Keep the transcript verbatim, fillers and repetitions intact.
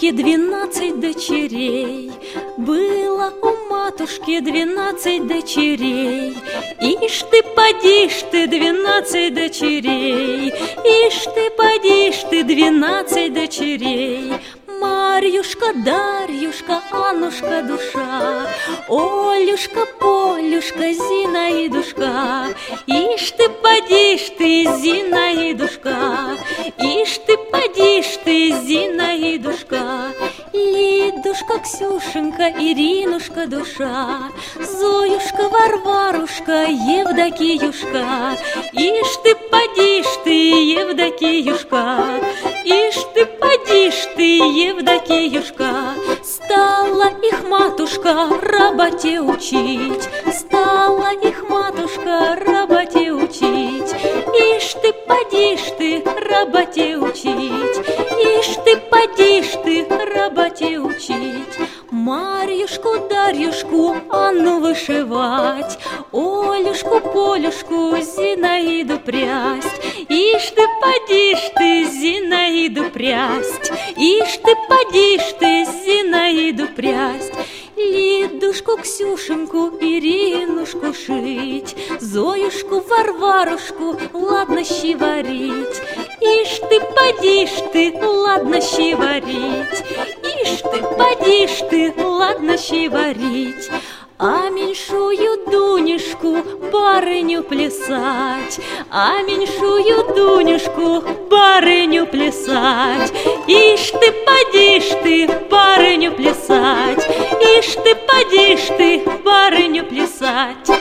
матушки двенадцать дочерей, было у матушки двенадцать дочерей. Ишь ты, поди ж ты, двенадцать дочерей, ишь ты, поди ж ты, двенадцать дочерей. Марьюшка, Дарьюшка, Аннушка, душа, Олюшка, Полюшка, Зинаидушка. Ишь ты, поди ж ты, Зинаидушка, ишь ты, поди ж ты, Зинаидушка. Лидушка, Ксюшенька, Иринушка, душа, Зоюшка, Варварушка, Евдокиюшка. Ишь ты, поди ж ты, Евдокиюшка, ишь ты, поди ж ты, Евдокиюшка. Стала их матушка работе учить, стала их матушка работе учить. Ишь ты, поди ж ты, работе учить, ишь ты, поди ж ты, работе учить. Марьюшку, Дарьюшку, Анну вышивать, Олюшку, Полюшку, Зинаиду прясть. Ишь ты, поди ж ты, Зинаиду прясть, ишь ты, поди ж ты, Зинаиду прясть. Лидушку, Ксюшеньку, Иринушку шить, Зоюшку, Варварушку, ладно щи варить. Ишь ты, поди ж ты, ладно щи варить, ишь ты, поди ж ты, ладно щи варить. А меньшую Дунюшку барыню плясать, а меньшую Дунюшку барыню плясать. Ишь ты, поди ж ты, барыню плясать, ишь ты, поди ж ты, барыню плясать.